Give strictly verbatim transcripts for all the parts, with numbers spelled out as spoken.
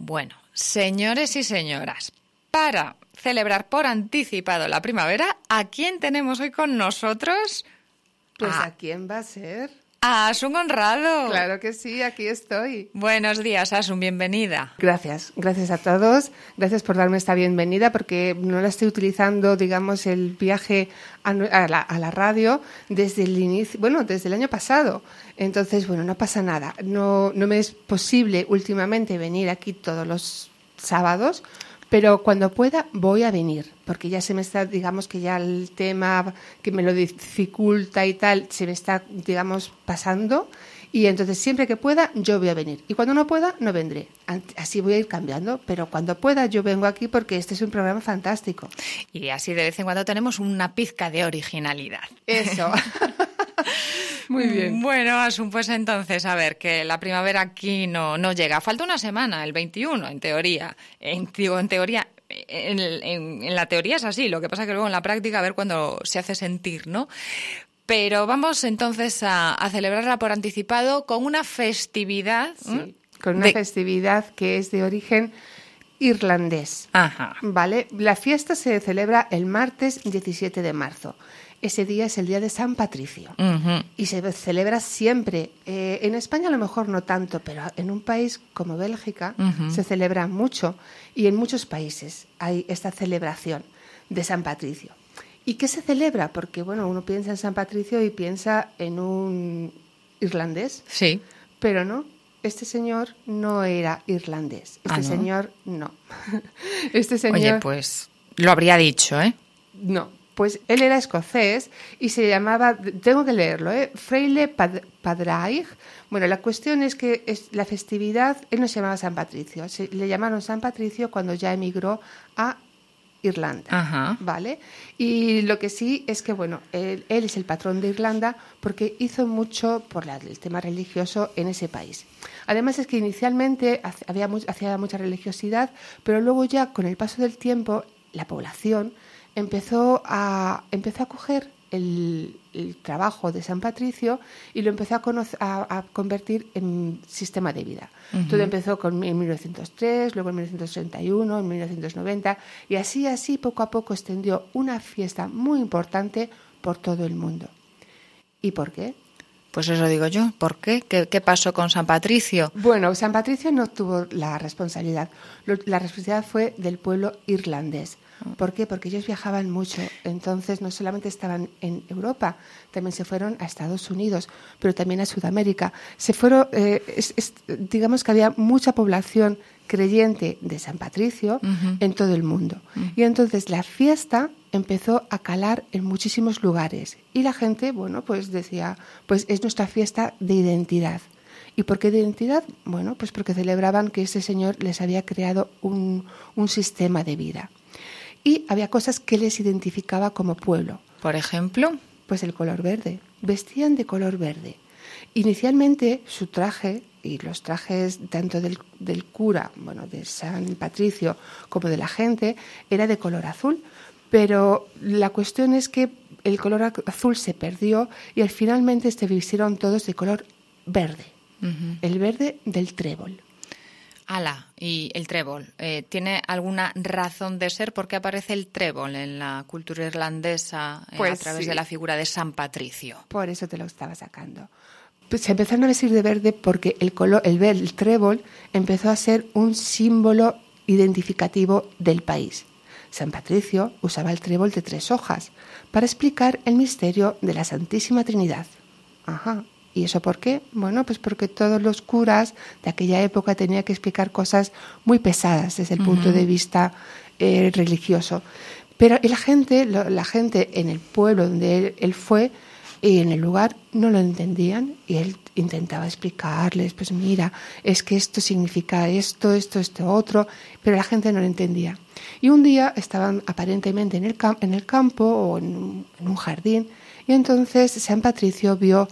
Bueno, señores y señoras, para celebrar por anticipado la primavera, ¿a quién tenemos hoy con nosotros? Pues ¿a, ¿a quién va a ser? A Asun Honrado. Claro que sí, aquí estoy. Buenos días, Asun, bienvenida. Gracias, gracias a todos. Gracias por darme esta bienvenida, porque no la estoy utilizando, digamos, el viaje a, a, la, a la radio desde el inicio, bueno, desde el año pasado. Entonces, bueno, no pasa nada. No, no me es posible últimamente venir aquí todos los sábados, pero cuando pueda voy a venir, porque ya se me está, digamos que ya el tema que me lo dificulta y tal, se me está, digamos, pasando, y entonces siempre que pueda yo voy a venir. Y cuando no pueda, no vendré. Así voy a ir cambiando, pero cuando pueda yo vengo aquí porque este es un programa fantástico. Y así de vez en cuando tenemos una pizca de originalidad. Eso. Muy bien. Bueno, Asun, pues entonces, a ver, que la primavera aquí no, no llega. Falta una semana, el veintiuno, en teoría. En, digo, en teoría, en, en, en la teoría es así, lo que pasa que luego en la práctica a ver cuándo se hace sentir, ¿no? Pero vamos entonces a, a celebrarla por anticipado con una festividad. Sí, ¿eh? Con una de... festividad que es de origen irlandés. Ajá. ¿Vale? La fiesta se celebra el martes diecisiete de marzo. Ese día es el día de San Patricio. Uh-huh. Y se celebra siempre. Eh, en España a lo mejor no tanto, pero en un país como Bélgica uh-huh. se celebra mucho. Y en muchos países hay esta celebración de San Patricio. ¿Y qué se celebra? Porque, bueno, uno piensa en San Patricio y piensa en un irlandés. Sí. Pero no, este señor no era irlandés. Este ah, ¿no? señor, no. Este señor... Oye, pues lo habría dicho, ¿eh? No. Pues él era escocés y se llamaba, tengo que leerlo, ¿eh? Freile Padraig. Bueno, la cuestión es que es la festividad, él no se llamaba San Patricio, se, le llamaron San Patricio cuando ya emigró a Irlanda, Ajá. ¿vale? Y lo que sí es que, bueno, él, él es el patrón de Irlanda porque hizo mucho por la, el tema religioso en ese país. Además es que inicialmente había hacía mucha religiosidad, pero luego ya con el paso del tiempo la población empezó a empezó a coger el, el trabajo de San Patricio y lo empezó a, conocer, a, a convertir en sistema de vida. Uh-huh. Todo empezó con, en mil novecientos tres, luego en mil novecientos treinta y uno, en mil novecientos noventa, y así, así, poco a poco extendió una fiesta muy importante por todo el mundo. ¿Y por qué? Pues eso digo yo. ¿Por qué? ¿Qué, qué pasó con San Patricio? Bueno, San Patricio no tuvo la responsabilidad. La responsabilidad fue del pueblo irlandés. ¿Por qué? Porque ellos viajaban mucho. Entonces, no solamente estaban en Europa, también se fueron a Estados Unidos, pero también a Sudamérica. Se fueron, eh, es, es, digamos que había mucha población creyente de San Patricio uh-huh. en todo el mundo. Uh-huh. Y entonces la fiesta empezó a calar en muchísimos lugares. Y la gente, bueno, pues decía, pues es nuestra fiesta de identidad. ¿Y por qué de identidad? Bueno, pues porque celebraban que ese señor les había creado un, un sistema de vida. Y había cosas que les identificaba como pueblo. ¿Por ejemplo? Pues el color verde. Vestían de color verde. Inicialmente su traje y los trajes tanto del, del cura, bueno, de San Patricio, como de la gente, era de color azul. Pero la cuestión es que el color azul se perdió y al finalmente se vistieron todos de color verde. Uh-huh. El verde del trébol. Ala, y el trébol, eh, ¿tiene alguna razón de ser? ¿Por qué aparece el trébol en la cultura irlandesa eh, pues a través sí. de la figura de San Patricio? Por eso te lo estaba sacando. Pues se empezaron a vestir de verde porque el color, el, el trébol empezó a ser un símbolo identificativo del país. San Patricio usaba el trébol de tres hojas para explicar el misterio de la Santísima Trinidad. Ajá. ¿Y eso por qué? Bueno, pues porque todos los curas de aquella época tenían que explicar cosas muy pesadas desde el uh-huh. punto de vista eh, religioso. Pero la gente, la gente en el pueblo donde él, él fue y en el lugar no lo entendían y él intentaba explicarles, pues mira, es que esto significa esto, esto, esto, otro, pero la gente no lo entendía. Y un día estaban aparentemente en el, cam- en el campo o en un, en un jardín y entonces San Patricio vio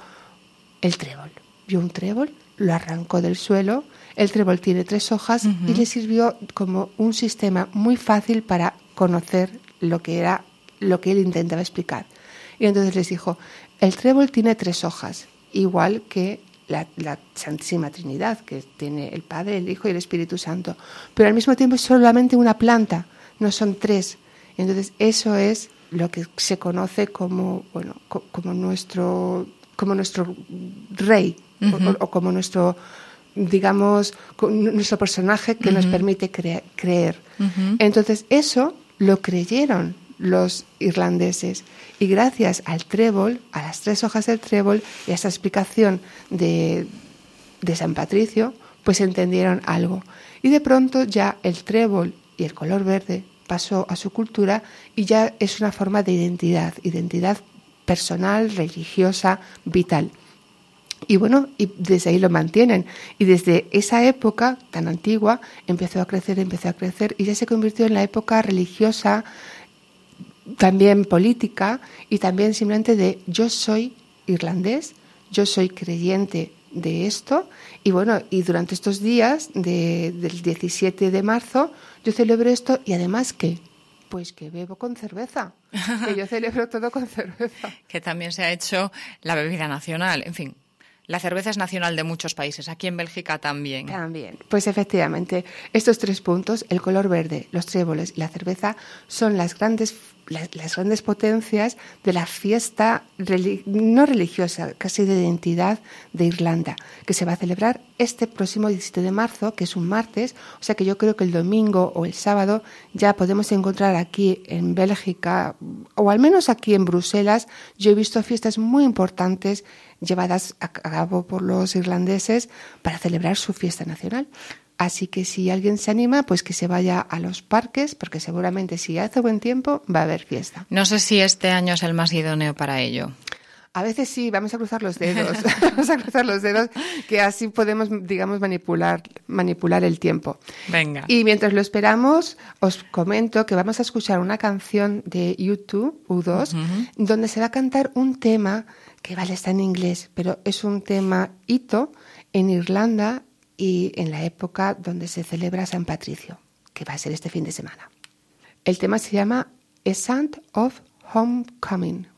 el trébol. Vio un trébol, lo arrancó del suelo. El trébol tiene tres hojas uh-huh. y le sirvió como un sistema muy fácil para conocer lo que era lo que él intentaba explicar. Y entonces les dijo, el trébol tiene tres hojas, igual que la, la Santísima Trinidad, que tiene el Padre, el Hijo y el Espíritu Santo. Pero al mismo tiempo es solamente una planta, no son tres. Entonces eso es lo que se conoce como, bueno, co- como nuestro, como nuestro rey, uh-huh. o, o como nuestro, digamos, nuestro personaje que uh-huh. nos permite cre- creer. Uh-huh. Entonces eso lo creyeron los irlandeses, y gracias al trébol, a las tres hojas del trébol y a esa explicación de, de San Patricio, pues entendieron algo. Y de pronto ya el trébol y el color verde pasó a su cultura y ya es una forma de identidad, identidad personal, religiosa, vital. Y bueno, y desde ahí lo mantienen. Y desde esa época tan antigua empezó a crecer, empezó a crecer y ya se convirtió en la época religiosa, también política y también simplemente de yo soy irlandés, yo soy creyente de esto y bueno, y durante estos días de, del diecisiete de marzo yo celebro esto y además ¿qué? Pues que bebo con cerveza, que yo celebro todo con cerveza. Que también se ha hecho la bebida nacional, en fin. La cerveza es nacional de muchos países, aquí en Bélgica también. También, pues efectivamente, estos tres puntos, el color verde, los tréboles y la cerveza, son las grandes, las, las grandes potencias de la fiesta relig- no religiosa, casi de identidad de Irlanda, que se va a celebrar este próximo diecisiete de marzo, que es un martes, o sea que yo creo que el domingo o el sábado ya podemos encontrar aquí en Bélgica, o al menos aquí en Bruselas, yo he visto fiestas muy importantes llevadas a cabo por los irlandeses para celebrar su fiesta nacional. Así que si alguien se anima, pues que se vaya a los parques, porque seguramente si hace buen tiempo va a haber fiesta. No sé si este año es el más idóneo para ello. A veces sí, vamos a cruzar los dedos, vamos a cruzar los dedos, que así podemos, digamos, manipular, manipular el tiempo. Venga. Y mientras lo esperamos, os comento que vamos a escuchar una canción de U dos, U dos, uh-huh. donde se va a cantar un tema que vale, está en inglés, pero es un tema hito en Irlanda y en la época donde se celebra San Patricio, que va a ser este fin de semana. El tema se llama A Sound of Homecoming.